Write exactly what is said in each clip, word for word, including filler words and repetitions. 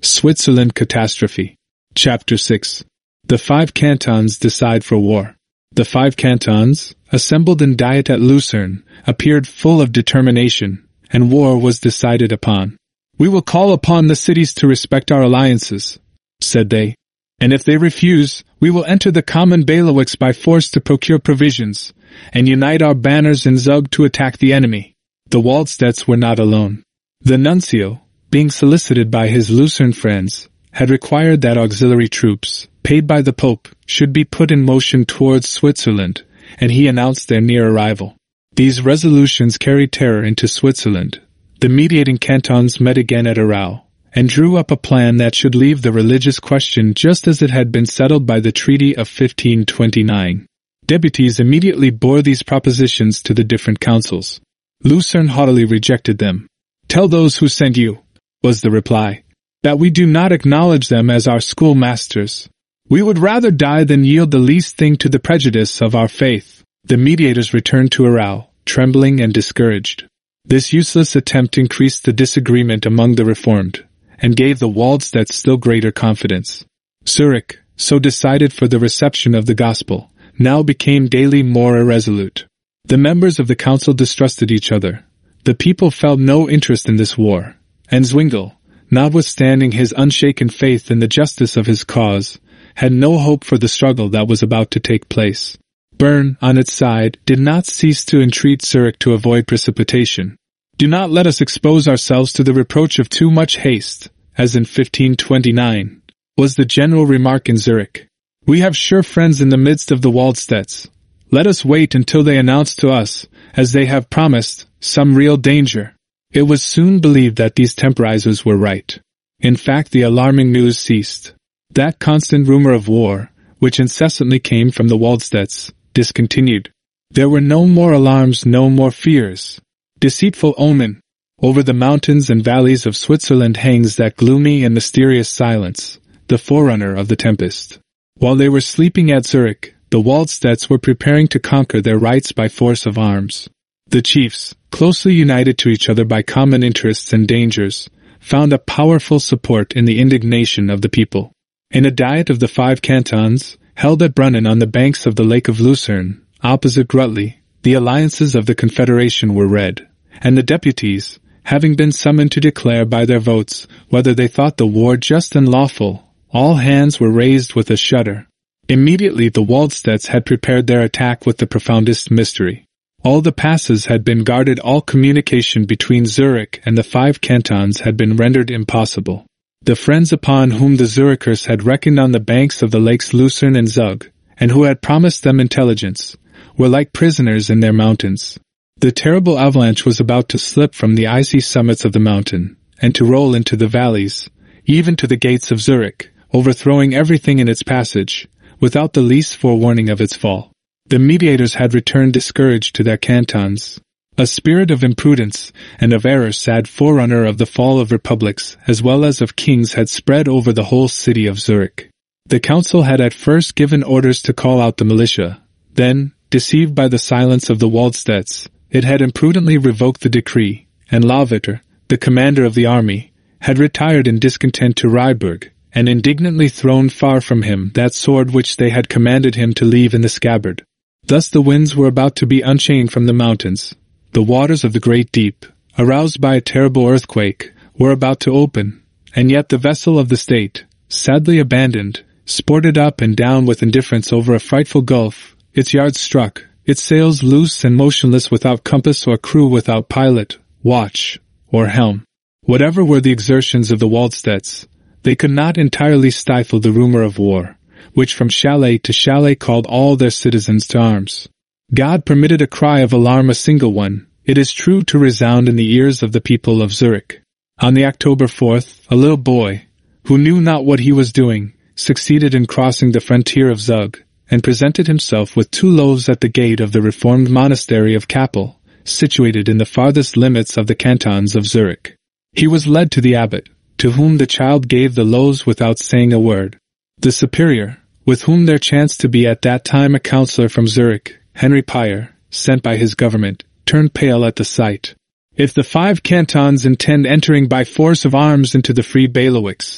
Switzerland Catastrophe. Chapter six. The five cantons decide for war. The five cantons, assembled in diet at Lucerne, appeared full of determination, and war was decided upon. "We will call upon the cities to respect our alliances," said they. "And if they refuse, we will enter the common bailiwicks by force to procure provisions, and unite our banners in Zug to attack the enemy." The Waldstedts were not alone. The nuncio, being solicited by his Lucerne friends, had required that auxiliary troops, paid by the Pope, should be put in motion towards Switzerland, and he announced their near arrival. These resolutions carried terror into Switzerland. The mediating cantons met again at Arau, and drew up a plan that should leave the religious question just as it had been settled by the Treaty of fifteen twenty-nine. Deputies immediately bore these propositions to the different councils. Lucerne haughtily rejected them. "Tell those who sent you," was the reply, "that we do not acknowledge them as our schoolmasters. We would rather die than yield the least thing to the prejudice of our faith." The mediators returned to Arau, trembling and discouraged. This useless attempt increased the disagreement among the Reformed, and gave the Waldstedts still greater confidence. Zurich, so decided for the reception of the gospel, now became daily more irresolute. The members of the council distrusted each other. The people felt no interest in this war, and Zwingli, notwithstanding his unshaken faith in the justice of his cause, had no hope for the struggle that was about to take place. Bern, on its side, did not cease to entreat Zurich to avoid precipitation. "Do not let us expose ourselves to the reproach of too much haste, as in fifteen twenty-nine, was the general remark in Zurich. "We have sure friends in the midst of the Waldstedts. Let us wait until they announce to us, as they have promised, some real danger." It was soon believed that these temporizers were right. In fact, the alarming news ceased. That constant rumor of war, which incessantly came from the Waldstedts, discontinued. There were no more alarms, no more fears. Deceitful omen! Over the mountains and valleys of Switzerland hangs that gloomy and mysterious silence, the forerunner of the tempest. While they were sleeping at Zurich, the Waldstedts were preparing to conquer their rights by force of arms. The chiefs, closely united to each other by common interests and dangers, found a powerful support in the indignation of the people. In a diet of the five cantons, held at Brunnen on the banks of the Lake of Lucerne, opposite Grutli, the alliances of the Confederation were read, and the deputies, having been summoned to declare by their votes whether they thought the war just and lawful, all hands were raised with a shudder. Immediately the Waldstedts had prepared their attack with the profoundest mystery. All the passes had been guarded, all communication between Zurich and the five cantons had been rendered impossible. The friends upon whom the Zurichers had reckoned on the banks of the lakes Lucerne and Zug, and who had promised them intelligence, were like prisoners in their mountains. The terrible avalanche was about to slip from the icy summits of the mountain, and to roll into the valleys, even to the gates of Zurich, overthrowing everything in its passage, without the least forewarning of its fall. The mediators had returned discouraged to their cantons. A spirit of imprudence and of error, sad forerunner of the fall of republics as well as of kings, had spread over the whole city of Zurich. The council had at first given orders to call out the militia. Then, deceived by the silence of the Waldstedts, it had imprudently revoked the decree, and Lawwitter, the commander of the army, had retired in discontent to Ryburg, and indignantly thrown far from him that sword which they had commanded him to leave in the scabbard. Thus the winds were about to be unchained from the mountains. The waters of the great deep, aroused by a terrible earthquake, were about to open, and yet the vessel of the state, sadly abandoned, sported up and down with indifference over a frightful gulf, its yards struck, its sails loose and motionless, without compass or crew, without pilot, watch, or helm. Whatever were the exertions of the Waldstedts, they could not entirely stifle the rumor of war, which from chalet to chalet called all their citizens to arms. God permitted a cry of alarm, a single one, it is true, to resound in the ears of the people of Zurich. On the October fourth, a little boy, who knew not what he was doing, succeeded in crossing the frontier of Zug, and presented himself with two loaves at the gate of the Reformed monastery of Kappel, situated in the farthest limits of the cantons of Zurich. He was led to the abbot, to whom the child gave the loaves without saying a word. The superior, with whom there chanced to be at that time a councillor from Zurich, Henry Peyer, sent by his government, turned pale at the sight. "If the five cantons intend entering by force of arms into the free bailiwicks,"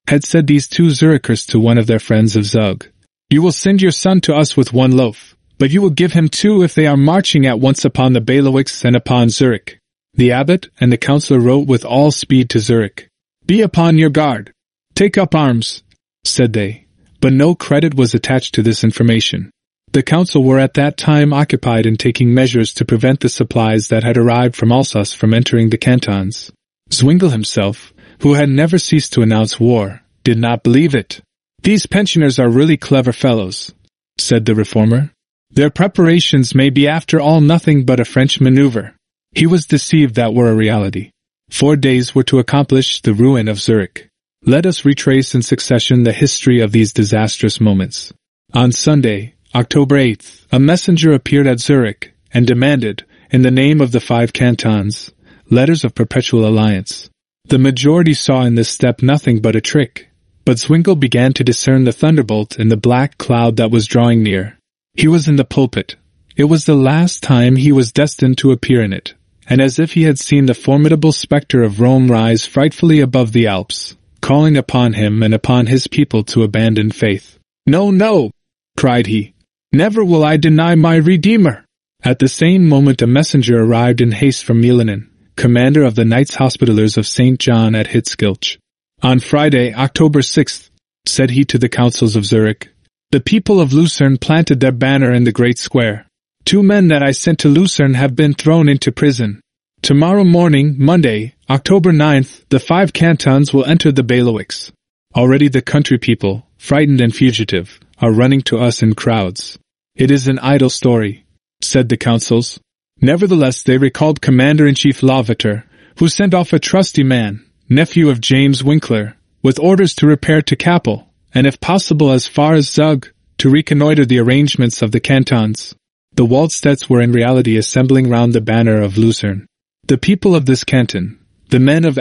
Had said these two Zurichers to one of their friends of Zug. You will send your son to us with one loaf, but you will give him two if they are marching at once upon the bailiwicks and upon Zurich. The abbot and the councillor wrote with all speed to Zurich. Be upon your guard. Take up arms, said they. But no credit was attached to this information. The council were at that time occupied in taking measures to prevent the supplies that had arrived from Alsace from entering the cantons. Zwingle himself, who had never ceased to announce war, did not believe it. These pensioners are really clever fellows, said the reformer. Their preparations may be after all nothing but a French maneuver. He was deceived that were a reality. Four days were to accomplish the ruin of Zurich. Let us retrace in succession the history of these disastrous moments. On Sunday, October eighth, a messenger appeared at Zurich and demanded, in the name of the five cantons, letters of perpetual alliance. The majority saw in this step nothing but a trick, but Zwingle began to discern the thunderbolt in the black cloud that was drawing near. He was in the pulpit. It was the last time he was destined to appear in it, and as if he had seen the formidable spectre of Rome rise frightfully above the Alps, calling upon him and upon his people to abandon faith. No, no, cried he. Never will I deny my Redeemer. At the same moment a messenger arrived in haste from Milanen, commander of the Knights Hospitallers of Saint John at Hitzkirch. On Friday, October sixth, said he to the councils of Zurich, the people of Lucerne planted their banner in the great square. Two men that I sent to Lucerne have been thrown into prison. Tomorrow morning, Monday, October ninth, the five cantons will enter the bailiwicks. Already the country people, frightened and fugitive, are running to us in crowds. It is an idle story, said the councils. Nevertheless they recalled Commander-in-Chief Lavater, who sent off a trusty man, nephew of James Winkler, with orders to repair to Kappel, and if possible as far as Zug, to reconnoiter the arrangements of the cantons. The Waldstedts were in reality assembling round the banner of Lucerne. The people of this canton, the men of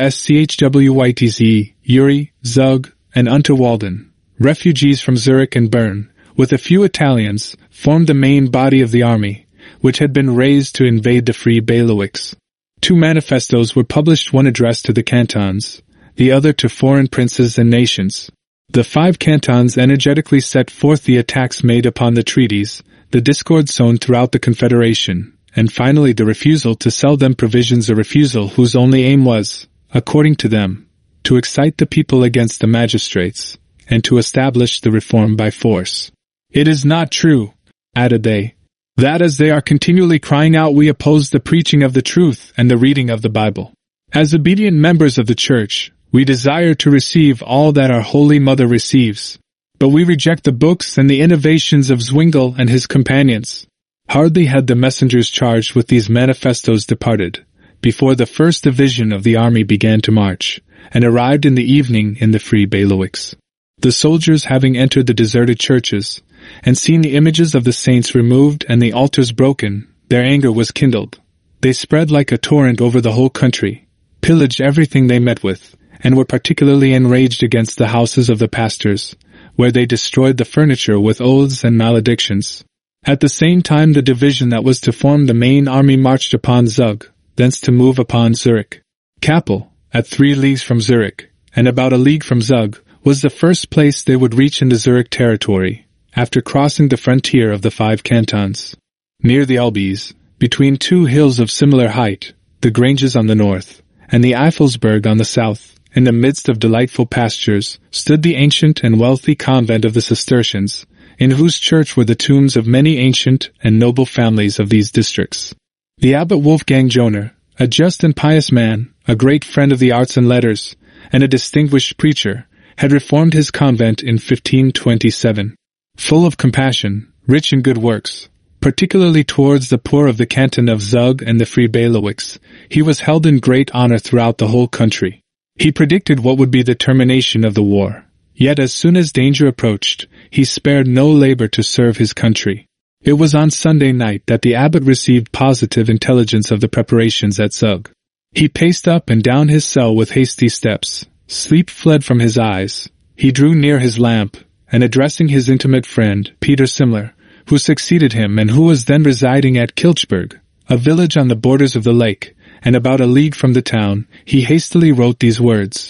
Schwytz, Uri, Zug, and Unterwalden, refugees from Zurich and Bern, with a few Italians, formed the main body of the army, which had been raised to invade the free bailiwicks. Two manifestos were published, one addressed to the cantons, the other to foreign princes and nations. The five cantons energetically set forth the attacks made upon the treaties, the discord sown throughout the Confederation, and finally the refusal to sell them provisions, a refusal whose only aim was, according to them, to excite the people against the magistrates, and to establish the reform by force. It is not true, added they, that as they are continually crying out we oppose the preaching of the truth and the reading of the Bible. As obedient members of the Church, we desire to receive all that our Holy Mother receives, but we reject the books and the innovations of Zwingle and his companions. Hardly had the messengers charged with these manifestos departed, before the first division of the army began to march, and arrived in the evening in the free bailiwicks. The soldiers, having entered the deserted churches, and seen the images of the saints removed and the altars broken, their anger was kindled. They spread like a torrent over the whole country, pillaged everything they met with, and were particularly enraged against the houses of the pastors, where they destroyed the furniture with oaths and maledictions. At the same time the division that was to form the main army marched upon Zug, thence to move upon Zurich. Kappel, at three leagues from Zurich, and about a league from Zug, was the first place they would reach in the Zurich territory, after crossing the frontier of the five cantons. Near the Elbes, between two hills of similar height, the Granges on the north, and the Eifelsberg on the south, in the midst of delightful pastures, stood the ancient and wealthy convent of the Cistercians, in whose church were the tombs of many ancient and noble families of these districts. The abbot Wolfgang Joner, a just and pious man, a great friend of the arts and letters, and a distinguished preacher, had reformed his convent in fifteen twenty-seven. Full of compassion, rich in good works, particularly towards the poor of the canton of Zug and the free bailiwicks, he was held in great honor throughout the whole country. He predicted what would be the termination of the war, yet as soon as danger approached, he spared no labor to serve his country. It was on Sunday night that the abbot received positive intelligence of the preparations at Zug. He paced up and down his cell with hasty steps. Sleep fled from his eyes. He drew near his lamp, and addressing his intimate friend, Peter Simler, who succeeded him and who was then residing at Kilchberg, a village on the borders of the lake, and about a league from the town, he hastily wrote these words.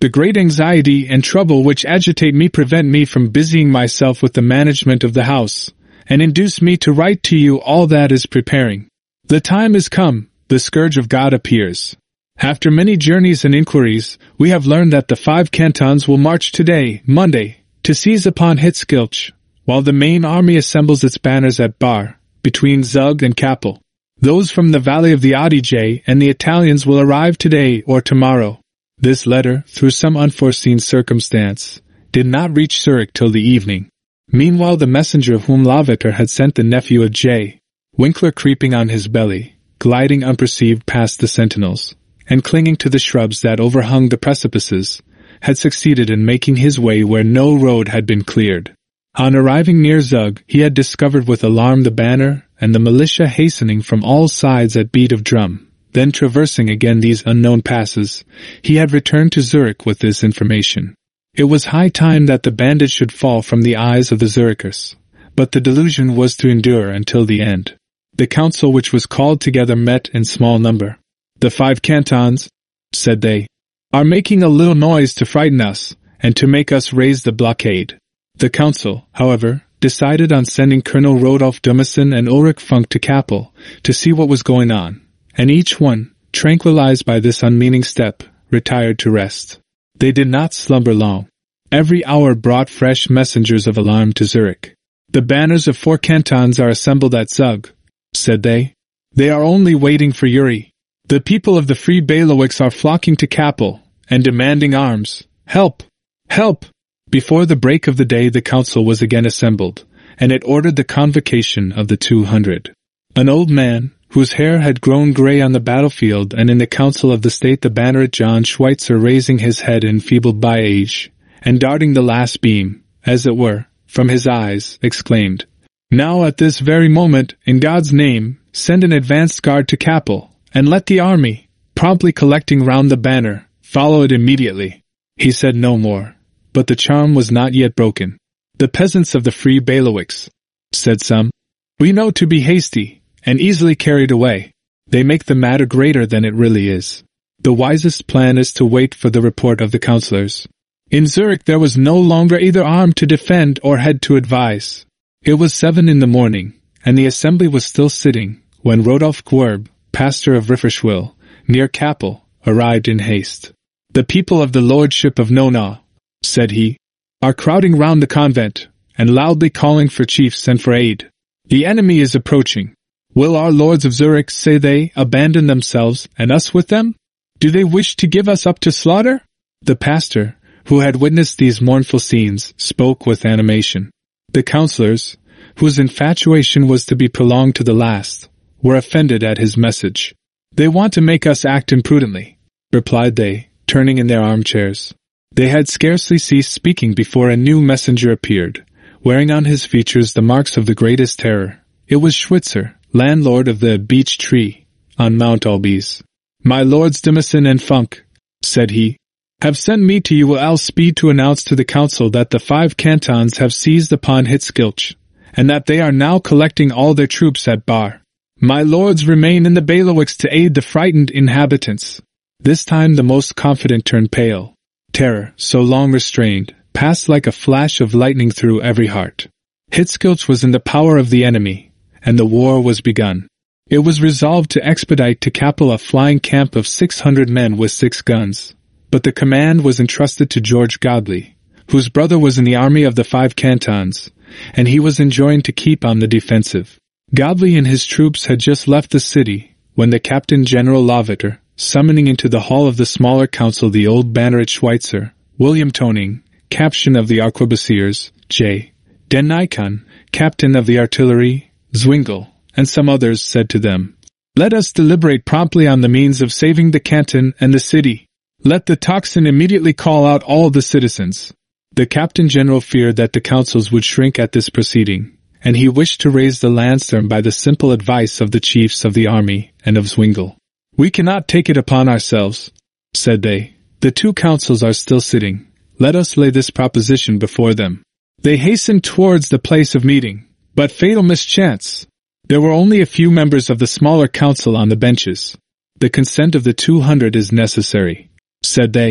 The great anxiety and trouble which agitate me prevent me from busying myself with the management of the house, and induce me to write to you all that is preparing. The time is come, the scourge of God appears. After many journeys and inquiries, we have learned that the five cantons will march today, Monday, to seize upon Hitzkilch, while the main army assembles its banners at Bar, between Zug and Kappel. Those from the valley of the Adige and the Italians will arrive today or tomorrow. This letter, through some unforeseen circumstance, did not reach Zurich till the evening. Meanwhile the messenger whom Lavater had sent, the nephew of J. Winkler, creeping on his belly, gliding unperceived past the sentinels, and clinging to the shrubs that overhung the precipices, had succeeded in making his way where no road had been cleared. On arriving near Zug, he had discovered with alarm the banner and the militia hastening from all sides at beat of drum. Then, traversing again these unknown passes, he had returned to Zurich with this information. It was high time that the bandit should fall from the eyes of the Zurichers, but the delusion was to endure until the end. The council which was called together met in small number. "The five cantons," said they, "are making a little noise to frighten us, and to make us raise the blockade." The council, however, decided on sending Colonel Rodolph Dummeson and Ulrich Funk to Kappel to see what was going on, and each one, tranquilized by this unmeaning step, retired to rest. They did not slumber long. Every hour brought fresh messengers of alarm to Zurich. "The banners of four cantons are assembled at Zug," said they. "They are only waiting for Uri. The people of the Free Bailiwicks are flocking to Kappel, and demanding arms. Help! Help!" Before the break of the day the council was again assembled, and it ordered the convocation of the two hundred. An old man, whose hair had grown grey on the battlefield and in the council of the state, the banneret John Schweitzer, raising his head enfeebled by age, and darting the last beam, as it were, from his eyes, exclaimed, "Now at this very moment, in God's name, send an advanced guard to Kappel, and let the army, promptly collecting round the banner, follow it immediately." He said no more, but the charm was not yet broken. "The peasants of the Free Bailiwicks," said some, "we know to be hasty, and easily carried away. They make the matter greater than it really is. The wisest plan is to wait for the report of the councillors." In Zurich there was no longer either arm to defend or head to advise. It was seven in the morning, and the assembly was still sitting, when Rodolph Gwerb, pastor of Rifferschwil, near Kappel, arrived in haste. "The people of the lordship of Nona," said he, "are crowding round the convent, and loudly calling for chiefs and for aid. The enemy is approaching. Will our lords of Zurich, say they, abandon themselves, and us with them? Do they wish to give us up to slaughter?" The pastor, who had witnessed these mournful scenes, spoke with animation. The councillors, whose infatuation was to be prolonged to the last, were offended at his message. "They want to make us act imprudently," replied they, turning in their armchairs. They had scarcely ceased speaking before a new messenger appeared, wearing on his features the marks of the greatest terror. It was Schweitzer, landlord of the Beech Tree, on Mount Albis. "My lords Dummeson and Funk," said he, "have sent me to you all speed to announce to the council that the five cantons have seized upon Hitzkilch, and that they are now collecting all their troops at Bar. My lords remain in the bailiwicks to aid the frightened inhabitants." This time the most confident turned pale. Terror, so long restrained, passed like a flash of lightning through every heart. Hitzkilch was in the power of the enemy, and the war was begun. It was resolved to expedite to Kappel a flying camp of six hundred men with six guns, but the command was entrusted to George Godley, whose brother was in the army of the five cantons, and he was enjoined to keep on the defensive. Godley and his troops had just left the city, when the Captain General Lavater, summoning into the hall of the smaller council the old banneret Schweitzer, William Toning, captain of the arquebusiers, J. Den Nikon, captain of the artillery, Zwingle, and some others, said to them, "Let us deliberate promptly on the means of saving the canton and the city. Let the tocsin immediately call out all the citizens." The Captain General feared that the councils would shrink at this proceeding, and he wished to raise the landsturm by the simple advice of the chiefs of the army and of Zwingle. "We cannot take it upon ourselves," said they. "The two councils are still sitting. Let us lay this proposition before them." They hastened towards the place of meeting. But fatal mischance! There were only a few members of the smaller council on the benches. "The consent of the two hundred is necessary," said they.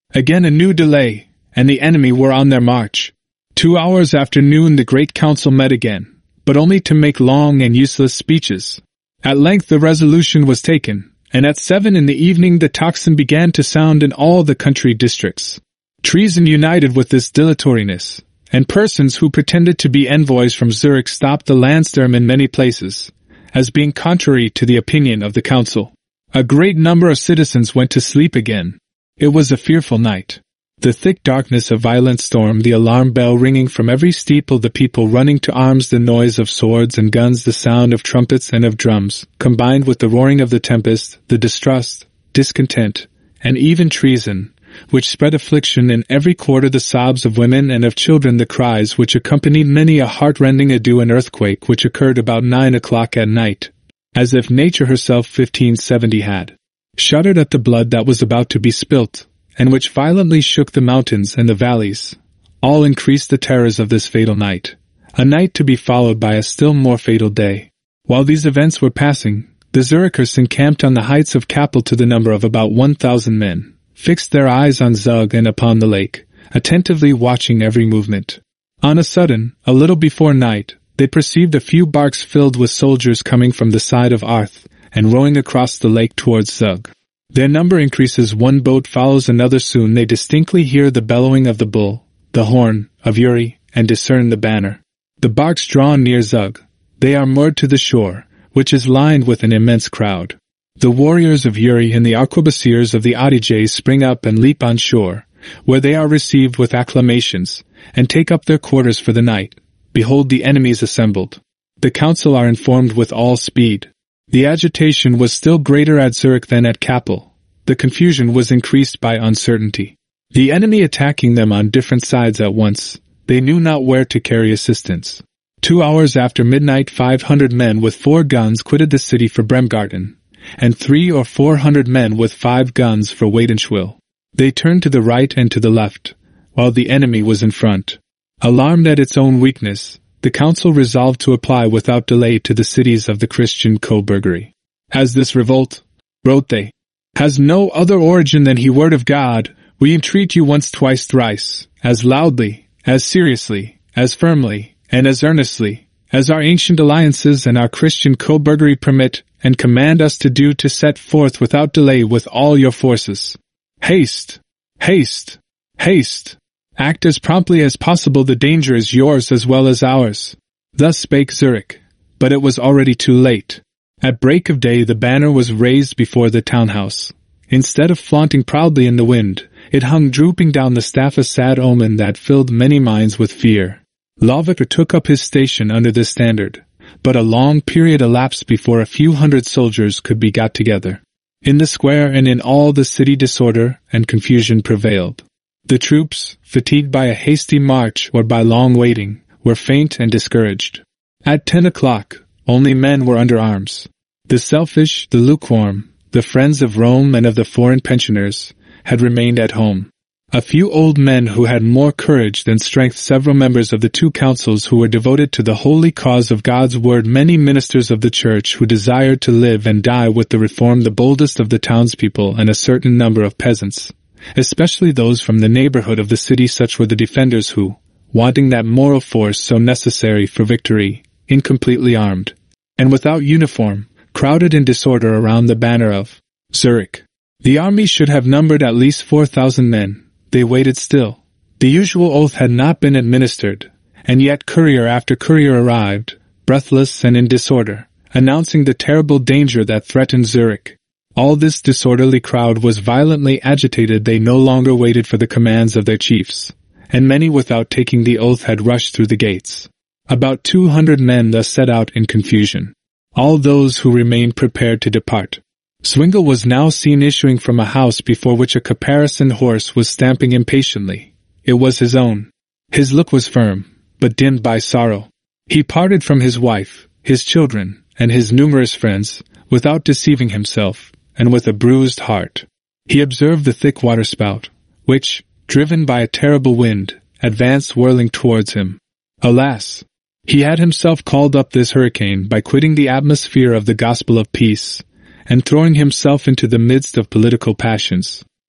Again a new delay, and the enemy were on their march. Two hours after noon the great council met again, but only to make long and useless speeches. At length the resolution was taken, and at seven in the evening the tocsin began to sound in all the country districts. Treason united with this dilatoriness, and persons who pretended to be envoys from Zurich stopped the Landsturm in many places, as being contrary to the opinion of the council. A great number of citizens went to sleep again. It was a fearful night. The thick darkness, a violent storm, the alarm bell ringing from every steeple, the people running to arms, the noise of swords and guns, the sound of trumpets and of drums, combined with the roaring of the tempest, the distrust, discontent, and even treason, which spread affliction in every quarter, the sobs of women and of children, the cries which accompanied many a heart-rending ado, an earthquake which occurred about nine o'clock at night, as if nature herself fifteen seventy had shuddered at the blood that was about to be spilt, and which violently shook the mountains and the valleys, all increased the terrors of this fatal night, a night to be followed by a still more fatal day. While these events were passing, the Zurichers encamped on the heights of Kappel to the number of about one thousand men, fixed their eyes on Zug and upon the lake, attentively watching every movement. On a sudden, a little before night, they perceived a few barks filled with soldiers coming from the side of Arth, and rowing across the lake towards Zug. Their number increases, one boat follows another, soon they distinctly hear the bellowing of the bull, the horn, of Uri, and discern the banner. The barks draw near Zug. They are moored to the shore, which is lined with an immense crowd. The warriors of Uri and the arquebusiers of the Adige spring up and leap on shore, where they are received with acclamations, and take up their quarters for the night. Behold, the enemies assembled. The council are informed with all speed. The agitation was still greater at Zurich than at Kappel. The confusion was increased by uncertainty. The enemy attacking them on different sides at once, they knew not where to carry assistance. Two hours after midnight five hundred men with four guns quitted the city for Bremgarten, and three or four hundred men with five guns for Wadenschwil. They turned to the right and to the left, while the enemy was in front. Alarmed at its own weakness, the council resolved to apply without delay to the cities of the Christian coburgery. As this revolt, wrote they, has no other origin than he word of God, we entreat you once, twice, thrice, as loudly, as seriously, as firmly, and as earnestly, as our ancient alliances and our Christian coburgery permit and command us to do, to set forth without delay with all your forces. Haste! Haste! Haste! Act as promptly as possible, the danger is yours as well as ours. Thus spake Zurich, but it was already too late. At break of day the banner was raised before the townhouse. Instead of flaunting proudly in the wind, it hung drooping down the staff, a sad omen that filled many minds with fear. Lovicker took up his station under the standard, but a long period elapsed before a few hundred soldiers could be got together. In the square and in all the city disorder and confusion prevailed. The troops, fatigued by a hasty march or by long waiting, were faint and discouraged. At ten o'clock, only men were under arms. The selfish, the lukewarm, the friends of Rome and of the foreign pensioners, had remained at home. A few old men who had more courage than strength, several members of the two councils who were devoted to the holy cause of God's word, many ministers of the church who desired to live and die with the reform, the boldest of the townspeople, and a certain number of peasants, especially those from the neighborhood of the city. Such were the defenders who, wanting that moral force so necessary for victory, incompletely armed, and without uniform, crowded in disorder around the banner of Zurich. The army should have numbered at least four thousand men. They waited still. The usual oath had not been administered, and yet courier after courier arrived, breathless and in disorder, announcing the terrible danger that threatened Zurich. All this disorderly crowd was violently agitated. They no longer waited for the commands of their chiefs, and many without taking the oath had rushed through the gates. About two hundred men thus set out in confusion. All those who remained prepared to depart. Zwingle was now seen issuing from a house before which a caparisoned horse was stamping impatiently. It was his own. His look was firm, but dimmed by sorrow. He parted from his wife, his children, and his numerous friends, without deceiving himself, and with a bruised heart. He observed the thick waterspout, which, driven by a terrible wind, advanced whirling towards him. Alas! He had himself called up this hurricane by quitting the atmosphere of the gospel of peace, and throwing himself into the midst of political passions.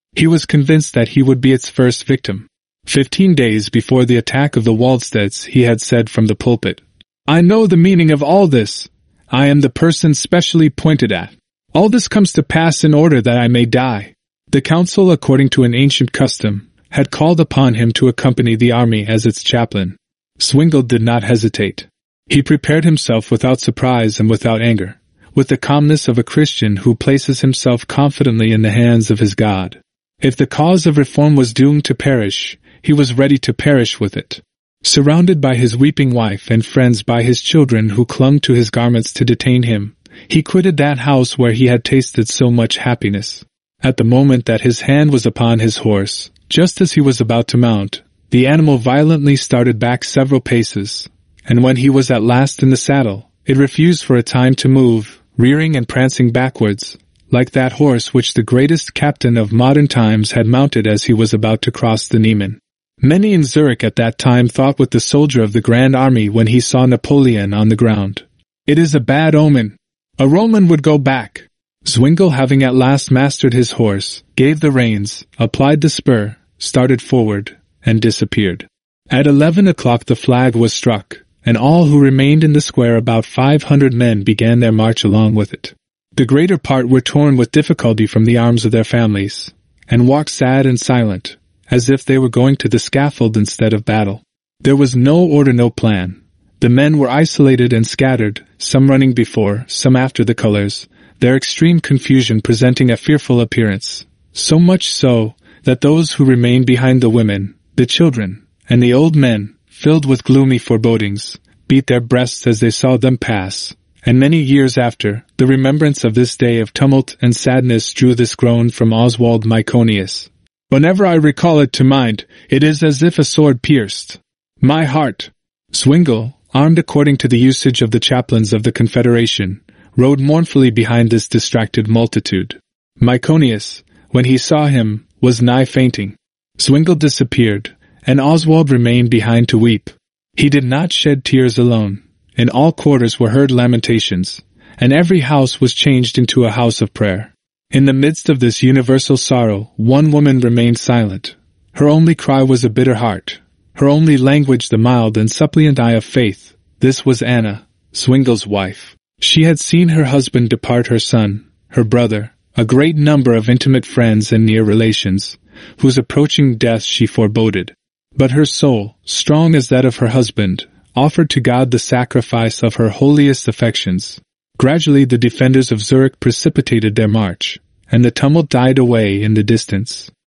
He was convinced that he would be its first victim. Fifteen days before the attack of the Waldsteds, he had said from the pulpit, "I know the meaning of all this. I am the person specially pointed at. All this comes to pass in order that I may die." The council, according to an ancient custom, had called upon him to accompany the army as its chaplain. Zwingle did not hesitate. He prepared himself without surprise and without anger, with the calmness of a Christian who places himself confidently in the hands of his God. If the cause of reform was doomed to perish, he was ready to perish with it. Surrounded by his weeping wife and friends, by his children who clung to his garments to detain him, he quitted that house where he had tasted so much happiness. At the moment that his hand was upon his horse, just as he was about to mount, the animal violently started back several paces, and when he was at last in the saddle, it refused for a time to move, rearing and prancing backwards, like that horse which the greatest captain of modern times had mounted as he was about to cross the Niemen. Many in Zurich at that time thought with the soldier of the Grand Army when he saw Napoleon on the ground, "It is a bad omen. A Roman would go back." Zwingle, having at last mastered his horse, gave the reins, applied the spur, started forward, and disappeared. At eleven o'clock the flag was struck, and all who remained in the square, about five hundred men, began their march along with it. The greater part were torn with difficulty from the arms of their families, and walked sad and silent, as if they were going to the scaffold instead of battle. There was no order, no plan. The men were isolated and scattered, some running before, some after the colors, their extreme confusion presenting a fearful appearance, so much so that those who remained behind, the women, the children, and the old men, filled with gloomy forebodings, beat their breasts as they saw them pass, and many years after, the remembrance of this day of tumult and sadness drew this groan from Oswald Myconius: "Whenever I recall it to mind, it is as if a sword pierced my heart." Zwingle, armed according to the usage of the chaplains of the Confederation, rode mournfully behind this distracted multitude. Myconius, when he saw him, was nigh fainting. Zwingle disappeared, and Oswald remained behind to weep. He did not shed tears alone. In all quarters were heard lamentations, and every house was changed into a house of prayer. In the midst of this universal sorrow, one woman remained silent. Her only cry was a bitter heart, her only language the mild and suppliant eye of faith. This was Anna, Zwingle's wife. She had seen her husband depart, her son, her brother, a great number of intimate friends and near relations, whose approaching death she foreboded. But her soul, strong as that of her husband, offered to God the sacrifice of her holiest affections. Gradually the defenders of Zurich precipitated their march, and the tumult died away in the distance.